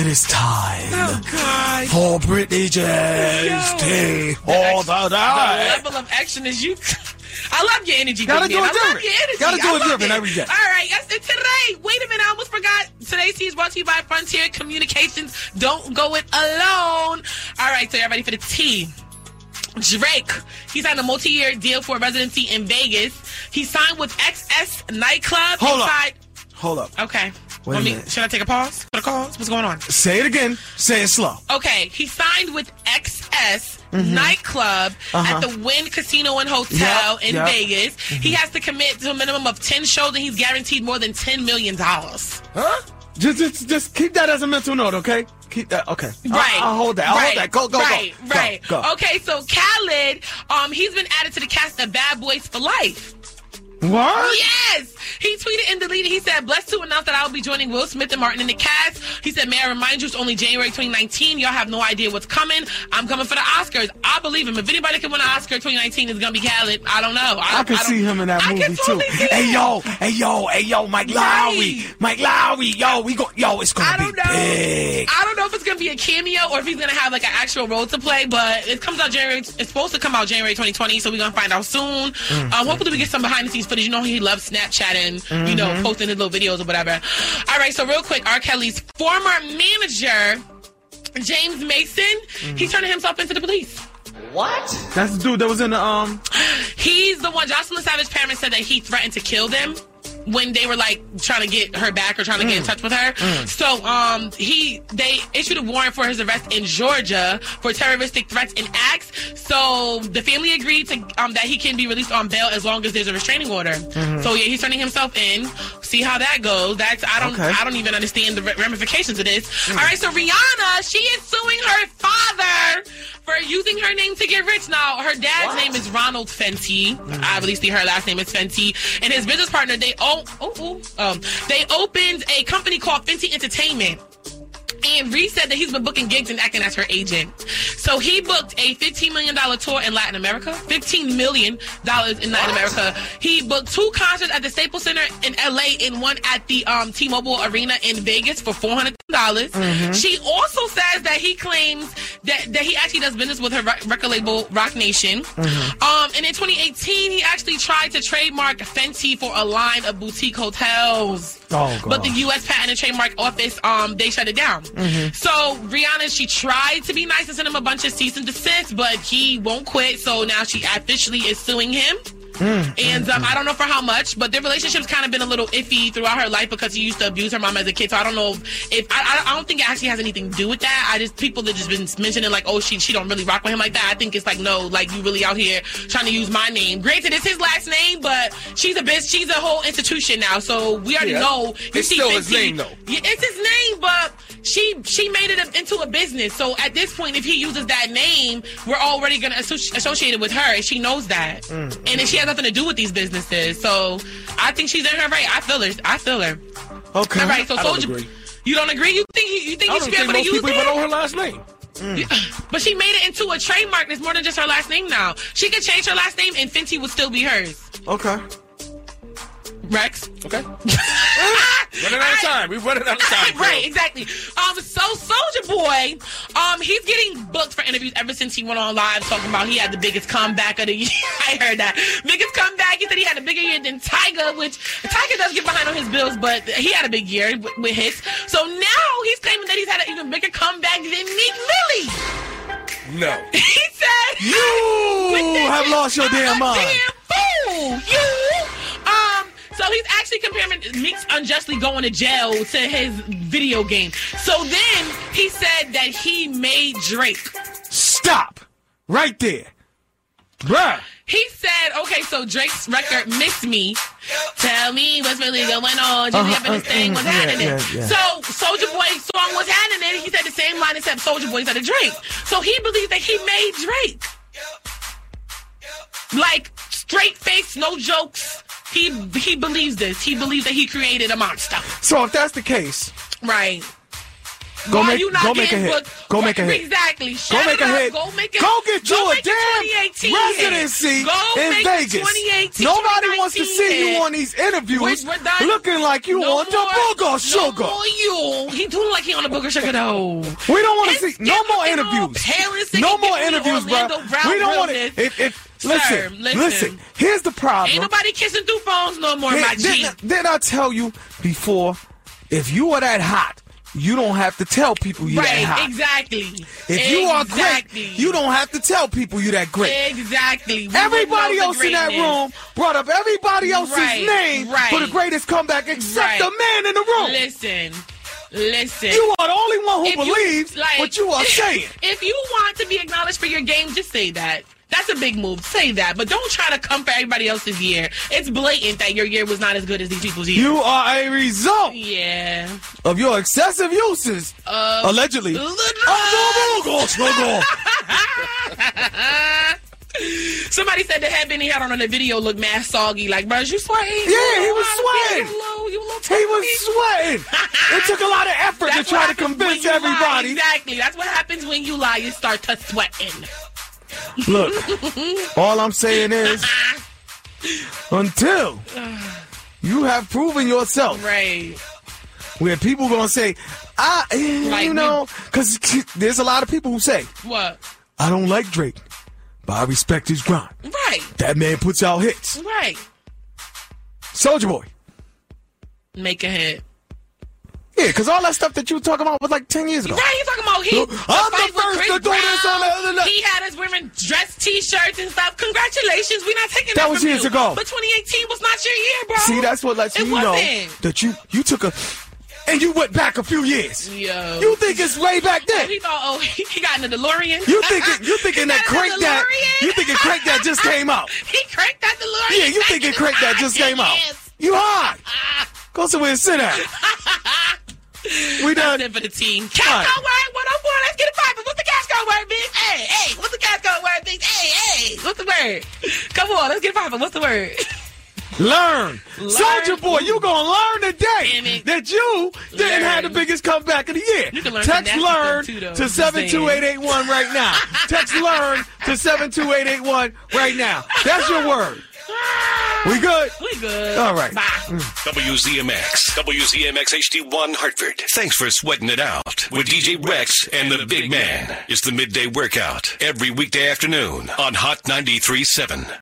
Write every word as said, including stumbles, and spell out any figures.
is time oh, God. for Britney James T. All the time. The level of action is you. I love your energy. Gotta do it I different. love your energy. Gotta do I it different it. every day. All right. Yes, and today, wait a minute. I almost forgot. Today's tea is brought to you by Frontier Communications. Don't go it alone. All right. So, y'all ready for the tea? Drake, he signed a multi-year deal for residency in Vegas. He signed with X S Nightclub. Hold inside- up. Hold up. Okay. Wait Want a me, minute. should I take a pause for the calls? What's going on? Say it again. Say it slow. Okay. He signed with X S Mm-hmm. Nightclub Uh-huh. at the Wynn Casino and Hotel Yep, in yep. Vegas. Mm-hmm. He has to commit to a minimum of ten shows, and he's guaranteed more than ten million dollars. Huh? Just, just, just keep that as a mental note, okay? Keep that. Okay. Right. I'll, I'll hold that. I'll right. hold that. Go, go, right. go. Right. Go, go. Okay. So Khaled, um, he's been added to the cast of Bad Boys for Life. What? Yes! He tweeted and deleted. He said, blessed to announce that I will be joining Will Smith and Martin in the cast. He said, may I remind you, it's only January twenty nineteen. Y'all have no idea what's coming. I'm coming for the Oscars. I believe him. If anybody can win an Oscar twenty nineteen, it's going to be Khaled. I don't know. I, I can I see him in that I movie can totally too. see Hey him. yo, hey yo, hey yo, Mike Lowry, Right. Mike Lowry, yo, we go, yo, it's I gonna don't be know. big. I don't know if it's going to be a cameo or if he's going to have like an actual role to play, but it comes out January. It's supposed to come out January twenty twenty, so we're going to find out soon. Mm-hmm. Um, hopefully we get some behind the scenes footage. You know, he loves Snapchat and, Mm-hmm. you know, posting his little videos or whatever. All right, so real quick, R. Kelly's former manager, James Mason, Mm-hmm. he's turning himself into the police. What? That's the dude that was in the um. He's the one. Jocelyn Savage's parents said that he threatened to kill them when they were like trying to get her back or trying to get in touch with her. So um he they issued a warrant for his arrest in Georgia for terroristic threats and acts. So the family agreed to um that he can be released on bail as long as there's a restraining order. So yeah, he's turning himself in. See how that goes. That's I don't Okay. I don't even understand the ramifications of this. All right, so Rihanna, she is suing her father for using her name to get rich. Now, her dad's What? name is Ronald Fenty. I believe her last name is Fenty. And his business partner, they own, oh, oh, um, they opened a company called Fenty Entertainment. And Reese said that he's been booking gigs and acting as her agent. So he booked a fifteen million dollars tour in Latin America. fifteen million dollars in Latin America. He booked two concerts at the Staples Center in L A and one at the um, T-Mobile Arena in Vegas for four hundred dollars. Mm-hmm. She also says that he claims that, that he actually does business with her rec- record label, Rock Nation. Mm-hmm. Um, and in twenty eighteen, he actually tried to trademark Fenty for a line of boutique hotels. Oh, God. But the U S Patent and Trademark Office, um, they shut it down. Mm-hmm. So Rihanna, she tried to be nice and send him a bunch of cease and desist, but he won't quit. So now she officially is suing him. Mm-hmm. And um, I don't know for how much, but their relationship's kind of been a little iffy throughout her life because he used to abuse her mom as a kid. So I don't know if I, I don't think it actually has anything to do with that. I just people that just been mentioning like, oh, she she don't really rock with him like that. I think it's like, no, like you really out here trying to use my name. Granted, it's his last name, but she's a bitch. She's a whole institution now. So we already Yeah. know. You It's see still his Fenty- name, though. Yeah, it's his name, but she she made it into a business. So at this point, if he uses that name, we're already going to associ- associate it with her, and she knows that. Mm. And then she has nothing to do with these businesses. So I think she's in her right. I feel her. I feel her. Okay. All right. So I don't Soldier, agree. you don't agree? You think he, you think I he don't should be think able to most use people even know it? her last name. But she made it into a trademark. It's more than just her last name now. She could change her last name, and Fenty would still be hers. Okay. Rex. Okay. Running out of time. We're running out of time. girl. Right, exactly. Um, so Soulja Boy, um, he's getting booked for interviews ever since he went on live talking about he had the biggest comeback of the year. I heard that biggest comeback. He said he had a bigger year than Tyga, which Tyga does get behind on his bills, but he had a big year with, with hits. So now he's claiming that he's had an even bigger comeback than Meek Millie. No. He said, You have lost your damn mind. Damn fool, you. Um. So he's actually comparing Meek's unjustly going to jail to his video game. So then he said that he made Drake. Stop. Right there. Bruh. He said, okay, so Drake's record, Miss Me, tell me what's really going on. Just Uh-huh, up in this thing, what's uh, yeah, happening? yeah, yeah. So Soulja Boy's song was happening. He said the same line except Soulja Boy said to Drake. So he believes that he made Drake. Like, straight face, no jokes. He he believes this. He believes that he created a monster. So if that's the case, Right. Go Why make, you not go make a getting hit. booked? Go make a hit. Exactly. Go Shut make it a up. hit. Go make a, Go get you go a make damn hit. residency Go in make Vegas. twenty eighteen, Nobody wants to see hit. you on these interviews Which we're done. looking like you No on the more- booger sugar. No more you. He do look like he on the booger sugar though. We don't want to His see no skin more looking all interviews. pale and sick. No He more giving me interviews, bro. Orlando Brown We don't want realness. to. If, if Sir, listen, listen. listen. Here's the problem. Ain't nobody kissing through phones no more, Here- my G. didn't, didn't I tell you before? If you are that hot, you don't have to tell people you that Right, hot. exactly. If you are Exactly. great, you don't have to tell people you that great. Exactly. We Everybody would know else the in that greatness. room brought up everybody else's Right, name right. for the greatest comeback except Right. the man in the room. Listen, listen. You are the only one who If you- believes like, what you are saying. If you want to be acknowledged for your game, just say that. That's a big move. Say that. But don't try to come for everybody else's year. It's blatant that your year was not as good as these people's year. You are a result Yeah. of your excessive uses, Uh, allegedly. uh, Oh, no, no, no, no. Somebody said the headband he had on in the video looked mad soggy. Like, bro, you sweating? Yeah, he was sweating. You low, you low He was sweating. It took a lot of effort to That's try what to happens when convince you lie. everybody. Exactly. That's what happens when you lie. You start to sweating. Look, all I'm saying is, until you have proven yourself, Right. where people gonna say, I, eh, Like you know, because there's a lot of people who say, What? I don't like Drake, but I respect his grind. Right. That man puts out hits. Right. Soulja Boy. Make a hit. Yeah, because all that stuff that you were talking about was like ten years ago. Right, he's talking about he. I'm the first to do this on the other night. He had us wearing dress T-shirts and stuff. Congratulations, we're not taking that, That was from years you. ago. But twenty eighteen was not your year, bro. See, that's what lets It you know wasn't. that you you took a and you went back a few years. Yo. You think it's way back then? He thought, oh, he he got in the DeLorean. You thinking you thinking He that got in crank the that DeLorean? you thinking crank that just came out? He cranked that DeLorean. Yeah, you back thinking in the crank that just came out? Yes. You high? Go somewhere and sit down. We done. That's it for the team. Cash All right. go word, one oh four. Let's get it poppin'. What's the cash go word, bitch? Hey, hey. What's the cash go word, bitch? Hey, hey. What's the word? Come on, let's get it poppin'. What's the word? Learn. Learn. Soulja Boy, you gonna learn Damn today it. that you didn't have the Learn. biggest comeback of the year. You can learn Text some nasty learn stuff too, though. to Just seven two eight eight one right now. Text learn to seven two eight eight one right now. That's your word. We good? We good. All right. Bye. W Z M X, W Z M X H D one Hartford. Thanks for sweating it out with D J Rex and the Big Man. It's the midday workout every weekday afternoon on Hot ninety-three point seven.